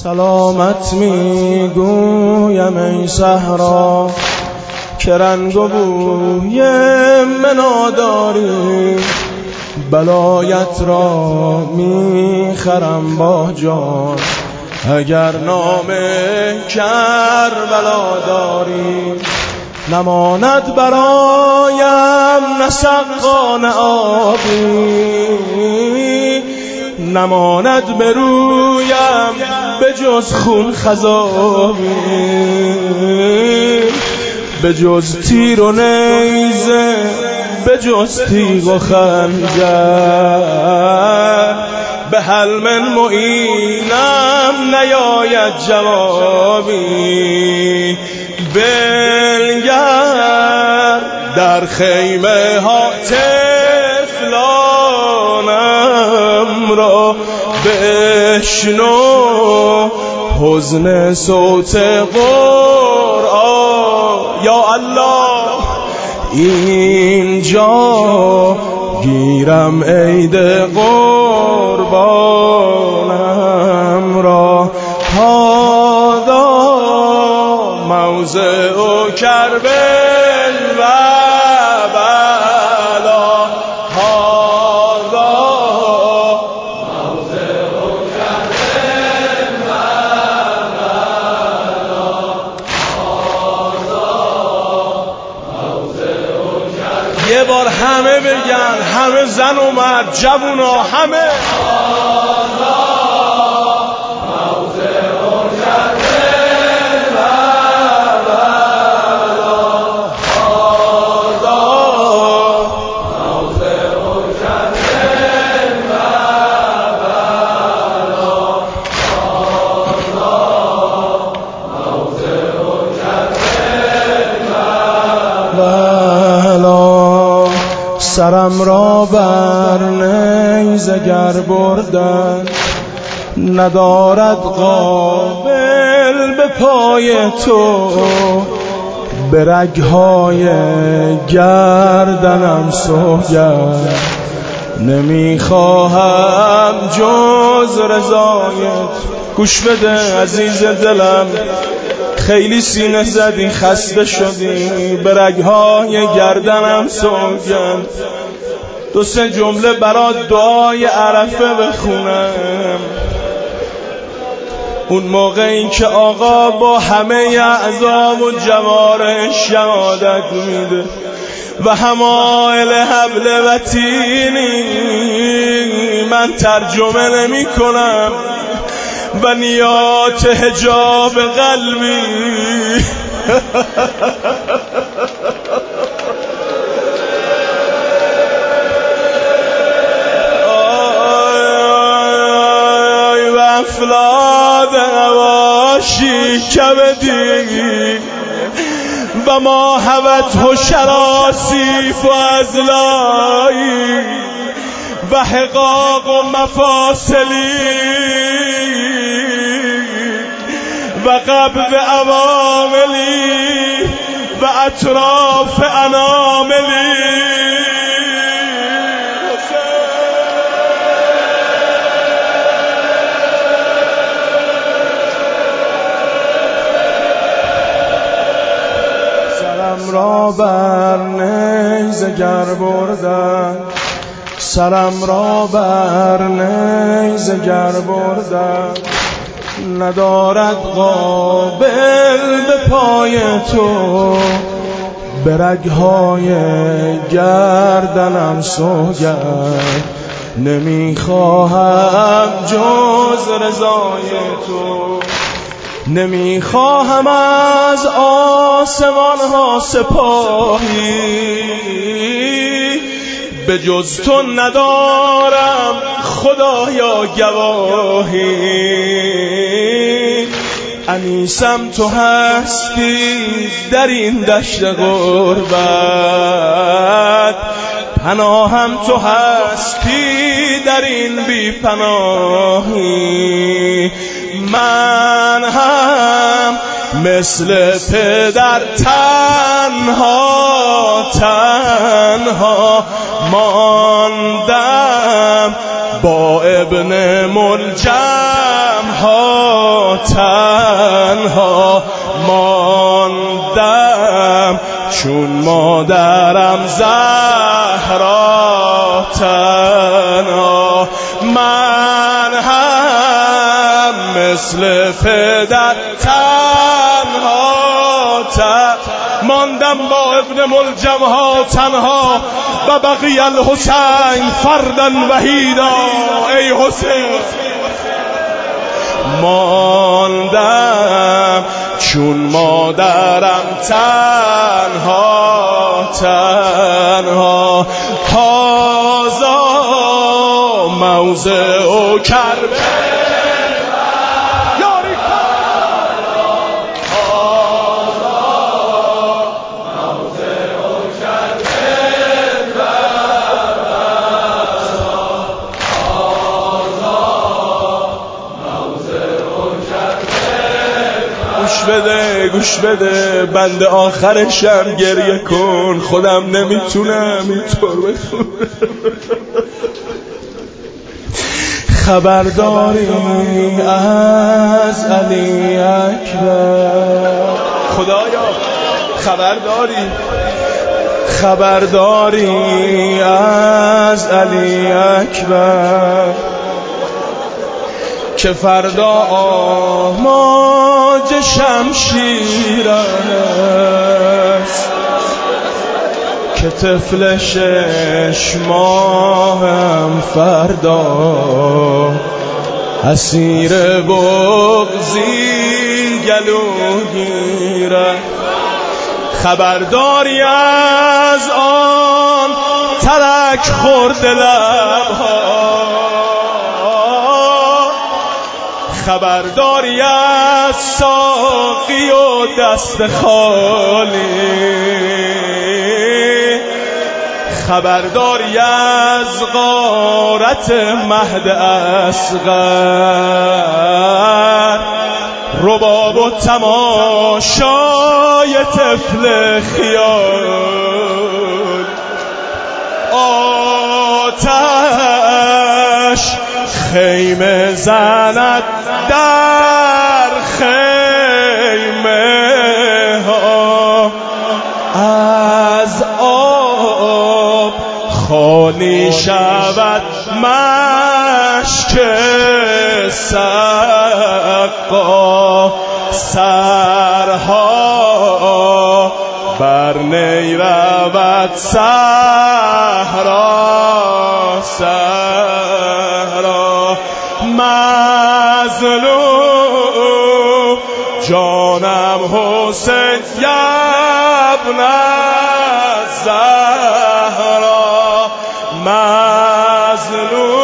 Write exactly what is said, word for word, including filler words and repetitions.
سلامت میگویم ای صحرا که رنگ و بوی منا داری، بلایت را میخرم با جان اگر نام کربلا داری. نماند برایم نه سقا نه آبی، نماند برویم به جز خون خضابی، به جز تیر و نیزه به جز تیغ و خنجر، به هل من معینم نیاید جوابی. بنگر در خیمه ها طفلانم را، بشنو حزن صوت قرآن. یا الله اینجا گیرم عید قربانم را، هذا موضع کربل و بلا، هذا موضع کربل و بلا، هذا موضع کربل. یه بار همه بگن، همه زن و مرد، جوونا همه، سرم را بر نیزه گر بردن، ندارد قابل به پای تو، به رگهای گردنم سوگند، نمیخواهم جز رضایت. گوش بده عزیز دلم، خیلی سینه زدی خسته شدی، به رگهای گردنم سوگند. دو سه جمله برات دعای عرفه بخونم، اون موقعی که آقا با همه اعضا و جوارح شهادت میده و همائل حبل و تینی، من ترجمه نمی کنم و نیات حجاب قلبی آی و افلاد نواشی کبدی و ما هوت و شراسیف و ازلایی و حقاق و مفاصلی و قبض عواملی و اطراف اناملی. سرم را بر نیزه گر بردن، سرم را بر نیزه گر بردن، ندارد قابل به پای تو، به رگهای گردنم سوگند، نمیخواهم جز رضای تو، نمیخواهم از آسمان ها سپاهی، به جز تو ندارم خدایا گواهی. انیسم تو هستی در این دشت غربت، پناهم تو هستی در این بی پناهی. من هم مثل پدر تنها تنها ماندم، با ابن ملجم ها تنها ماندم، چون مادرم زهرا تنها. من هم مثل پدر تنها تنها ماندم، با ابن ملجم ها تنها. و بقی الحسین فردن وحیدا، ای حسین ماندم، چون مادرم تنها تنها. هازا موضع و کربه گوش بده گوش بده بند آخرشم گریه کن، خودم نمیتونم اینطور بخونم. خبرداری از علی اکبر، خدایا خبرداری خبرداری از علی اکبر، که فردا آماج شمشیر است، که طفل شش ماهم فردا اسیر بغضی گلوگیرد. خبرداری از آن ترک خورد لبها، خبرداری از ساقی و دست خالی، خبرداری از غارت مهد اصغر، رباب و تماشای طفل خیال. آتش خیمه زند در خیمه ها، از آب خالی شود مشک سقا، سرها بر نی رود صحرا صحرا. مظلوم جانم حسین ابن الزهرا، مظلوم